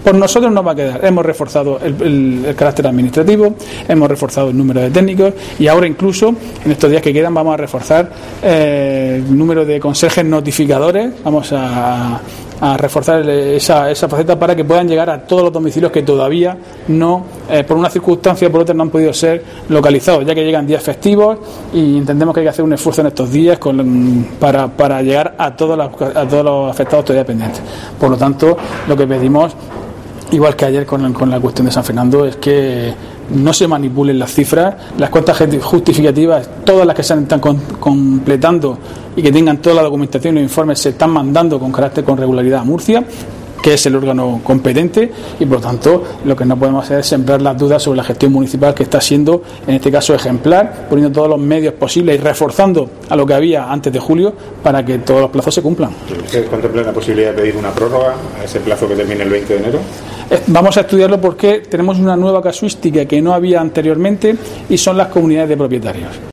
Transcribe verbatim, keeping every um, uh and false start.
Por nosotros no va a quedar. Hemos reforzado el, el, el carácter administrativo, hemos reforzado el número de técnicos y ahora incluso en estos días que quedan vamos a reforzar eh, el número de conserjes notificadores. Vamos a, a reforzar esa, esa faceta para que puedan llegar a todos los domicilios que todavía no, eh, por una circunstancia o por otra, no han podido ser localizados, ya que llegan días festivos y entendemos que hay que hacer un esfuerzo en estos días con, para, para llegar a todos, los, a todos los afectados todavía pendientes. Por lo tanto, lo que pedimos, igual que ayer con, con la cuestión de San Fernando, es que no se manipulen las cifras, las cuentas justificativas, todas las que se están con, completando y que tengan toda la documentación y los informes se están mandando con carácter con regularidad a Murcia, que es el órgano competente, y por lo tanto lo que no podemos hacer es sembrar las dudas sobre la gestión municipal, que está siendo en este caso ejemplar, poniendo todos los medios posibles y reforzando a lo que había antes de julio para que todos los plazos se cumplan. ¿Ustedes contemplan la posibilidad de pedir una prórroga a ese plazo que termine el veinte de enero? Vamos a estudiarlo porque tenemos una nueva casuística que no había anteriormente y son las comunidades de propietarios.